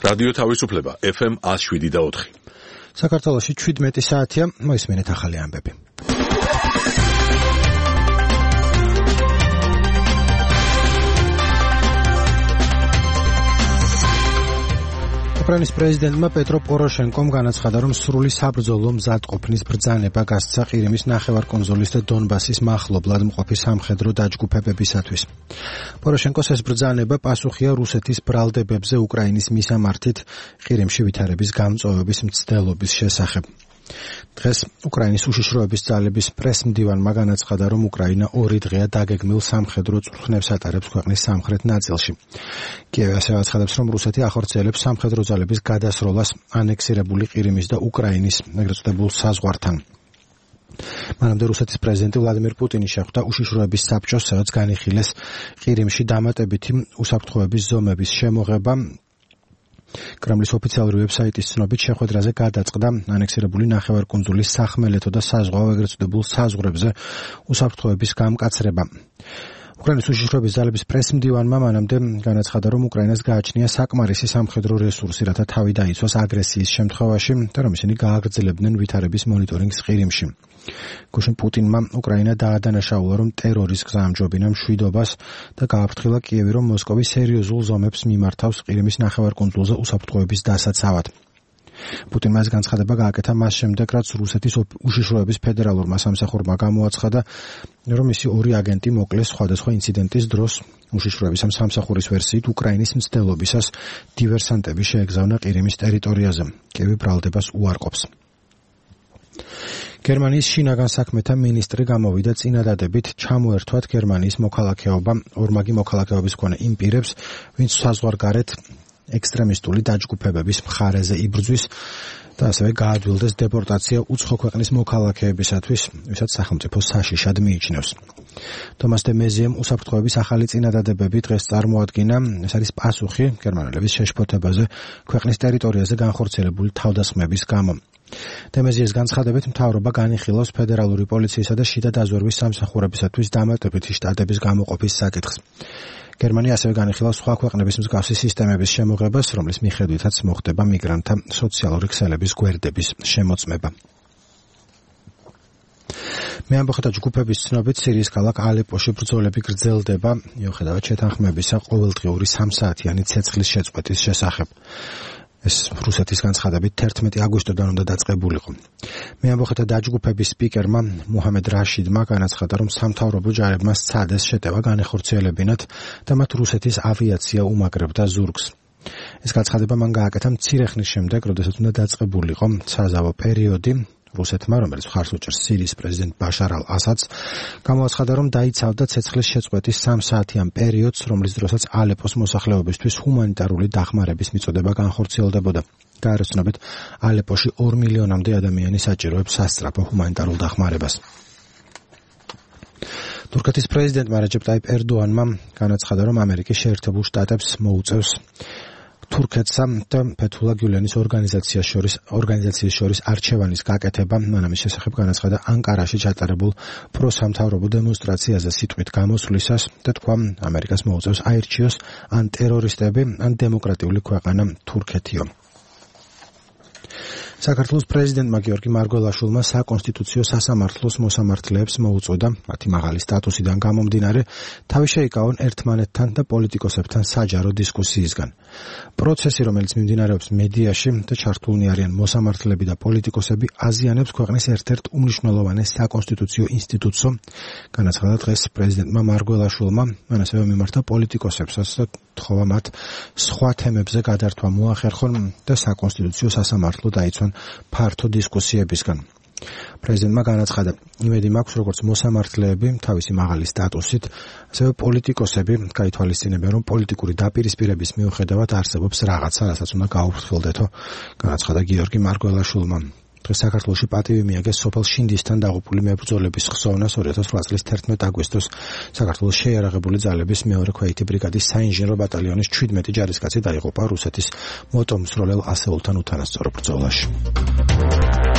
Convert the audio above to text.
რადიო თავისუფლება FM 107.4. საქართველოში 17 საათია, მოისმენთ ახალი ამბები. უკრაინის პრეზიდენტმა პეტრო პოროშენკომ განაცხადა, რომ სრული საბრძოლო მზადყოფნის ბრძანება გასცა ყირიმის ნახევარკუნძულის და დონბასის მახლობლად მყოფი სამხედრო დაჯგუფებებისათვის. პოროშენკოს ეს ბრძანება პასუხია რუსეთის ბრალდებებზე უკრაინის მისამართით ყირიმში ვითარების გამწვავების მცდელობის შესახებ. დღეს უკრაინის უშიშროების ძალების პრესმდივანმა განაცხადა, რომ უკრაინა 2 დღეა დაგეგმილ სამხედრო წვრთნებს ატარებს ქვეყნის სამხრეთ ნაწილში. კიევი ასევე აცხადებს, რომ რუსეთი ახორციელებს სამხედრო ძალების გადასროლას ანექსირებული ყირიმის და უკრაინის ეგრეთ წოდებულ საზღვართან. მანამდე რუსეთის პრეზიდენტი ვლადიმირ პუტინი შეხვდა უშიშროების საბჭოს, სადაც განიხილეს ყირიმში დამატებითი უსაფრთხოების ზომების შემოღება. კრემლის ოფიციალური ვებსაიტის ცნობით შეხვედრაზე გადაწყდა ანექსირებული ნახევარკუნძულის სახმელეთო და საზღვაო ეგრეთ წოდებულ საზღვრებზე უსაფრთხოების გამკაცრება. უკრაინის უშიშროების ძალების პრესმდივანმა მანამდე განაცხადა, რომ უკრაინას გააჩნია საკმარისი სამხედრო რესურსი, რათა თავი დაიცვას აგრესიის შემთხვევაში და რომ ისინი გააგრძელებდნენ ვითარების მონიტორინგს ყირიმში. გუშინ პუტინმა უკრაინა დაადანაშაულა, რომ ტერორის გზა ამჯობინა მშვიდობას და გააფრთხილა კიევი, რომ მოსკოვი სერიოზულ ზომებს მიმართავს ყირიმის ნახევარკუნძულზე უსაფრთხოების დასაცავად. პუტინმა ეს განცხადება გააკეთა მას შემდეგ, რაც რუსეთის უშიშროების ფედერალურმა სამსახურმა გამოაცხადა, რომ მისი 2 აგენტი მოკლეს სხვადასხვა ინციდენტის დროს. უშიშროების ამ სამსახურის ვერსიით უკრაინის მცდელობისას დივერსანტები შეეგზავნა ყირიმის ტერიტორიაზე. კიევი ბრალდებას უარყოფს. გერმანიის შინაგან საქმეთა მინისტრი გამოვიდა წინადადებით ჩამოერთვათ გერმანიის მოქალაქეობა ორმაგი მოქალაქეობის მქონე იმ პირებს, ვინც საზღვარგარეთ ექსტრემისტული დაჯგუფებების მხარეზე იბრძვის და ასევე გაადვილდეს დეპორტაცია უცხო ქვეყნის მოქალაქეებისათვის, ვისაც სახელმწიფო საშიშად მიიჩნევს. თომას დე მეზიემ უსაფრთხოების ახალი წინადადებები დღეს წარმოადგინა. ეს არის პასუხი გერმანელების შეშფოთებაზე ქვეყნის ტერიტორიაზე განხორციელებული თავდასხმების გამო. დემეზიეს განცხადებით, მთავრობა განიხილავს ფედერალური პოლიციისა და შიდა დაზვერვის სამსახურებისათვის დამატებითი შტატების გამოყოფის საკითხს. გერმანია ასევე განიხილავს სხვა ქვეყნების მსგავსი სისტემების შემოღებას, რომლის მიხედვითაც მოხდება მიგრანტთა სოციალური ქსელების გვერდების შემოწმება. მეამბოხეთა ჯგუფების ცნობით, სირიის ქალაქ ალეპოში ბრძოლები გრძელდება, მიუხედავად შეთანხმებისა ყოველდღიური 3 საათიანი ცეცხლის შეწყვეტის შესახებ. ეს რუსეთის განცხადებით 11 აგვისტოდან უნდა დაწყებულიყო. მეამბოხეთა დაჯგუფების სპიკერმა მუჰამედ რაშიდმა განაცხადა, რომ სამთავრობო ჯარებმა სცადეს შეტევა განეხორციელებინათ და მათ რუსეთის ავიაცია უმაგრებდა ზურგს. ეს განცხადება მან გააკეთა მცირე ხნის შემდეგ, როდესაც უნდა დაწყებულიყო საზავო პერიოდი. რუსეთმა, რომელიც მხარს უჭერს სირიის პრეზიდენტ ბაშარ ალ-ასადს, გამოაცხადა, რომ დაიცავდა ცეცხლის შეწყვეტის 3 საათიან პერიოდს, რომლის დროსაც ალეპოს მოსახლეობისთვის ჰუმანიტარული დახმარების მიწოდება განხორციელდებოდა. გაარესწორებით, ალეპოში 2 მილიონამდე ადამიანი საჭიროებს სასწრაფო ჰუმანიტარულ დახმარებას. თურქეთის პრეზიდენტმა რეჯეპ ტაიპ ერდოანმა განაცხადა, რომ ამერიკის შეერთებულ შტატებს მოუწევს თურქეთსა და ფეთულა გიულენის ორგანიზაციის შორის არჩევანის გაკეთება. მან ამის შესახებ განაცხადა ანკარაში ჩატარებულ პროსამთავრობო დემონსტრაციაზე სიტყვით გამოსვლისას და თქვა, ამერიკას მოუწევს აირჩიოს ან ტერორისტები, ან დემოკრატიული ქვეყანა თურქეთიო. საქართველოს პრეზიდენტმა გიორგი მარგველაშვილმა საკონსტიტუციო სასამართლოს მოსამართლეებს მოუწოდა, მათი მაღალი სტატუსიდან გამომდინარე, თავი შეიკავონ ერთმანეთთან და პოლიტიკოსებთან საჯარო დისკუსიისგან. პროცესი, რომელიც მიმდინარეობს მედიაში და ჩართულნი არიან მოსამართლეები და პოლიტიკოსები, აზიანებს ქვეყნის ერთ-ერთ უმნიშვნელოვანეს საკონსტიტუციო ინსტიტუტსო, განაცხადა დღეს პრეზიდენტმა მარგველაშვილმა. მან ასევე მიმართა პოლიტიკოსებსაც და თხოვა მათ სხვა თემებზე გადართვა მოახერხონ და საკონსტიტუციო სასამართლო დაიცვან ფართო დისკუსიებისგან. პრეზიდენტმა განაცხადა, იმედი მაქვს, როგორც მოსამართლეები თავისი მაღალი სტატუსით, ასევე პოლიტიკოსები გაითვალისწინებენ, რომ პოლიტიკური დაპირისპირების მიუხედავად არსებობს რაღაცა, რასაც უნდა გაუფრთხილდეთო, განაცხადა გიორგი მარგველაშვილმა. დღეს საქართველოში პატივი მიაგეს სოფელ შინდისთან დაღუპული მებრძოლების ხსოვნას 2008 წლის 11 აგვისტოს საქართველოს შეიარაღებული ძალების მეორე ქვეითი ბრიგადის საინჟინრო ბატალიონის 17 ჯარისკაცი დაიღუპა რუსეთის მოტომსროლელ ასეულთან უთანასწორო ბრძოლაში.